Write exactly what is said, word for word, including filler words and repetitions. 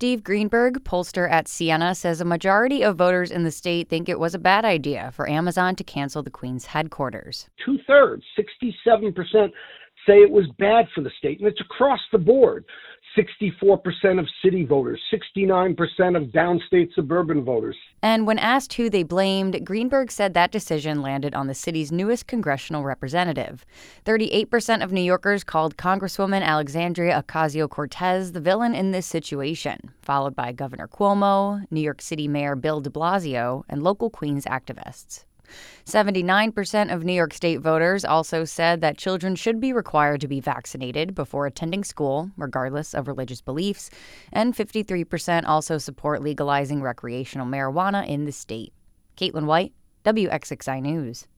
Steve Greenberg, pollster at Siena, says a majority of voters in the state think it was a bad idea for Amazon to cancel the Queens headquarters. Two-thirds, sixty-seven percent, say it was bad for the state, and it's across the board. sixty-four percent of city voters, sixty-nine percent of downstate suburban voters. And when asked who they blamed, Greenberg said that decision landed on the city's newest congressional representative. thirty-eight percent of New Yorkers called Congresswoman Alexandria Ocasio-Cortez the villain in this situation, followed by Governor Cuomo, New York City Mayor Bill de Blasio, and local Queens activists. seventy-nine percent of New York State voters also said that children should be required to be vaccinated before attending school, regardless of religious beliefs, and fifty-three percent also support legalizing recreational marijuana in the state. Caitlin White, W X X I News.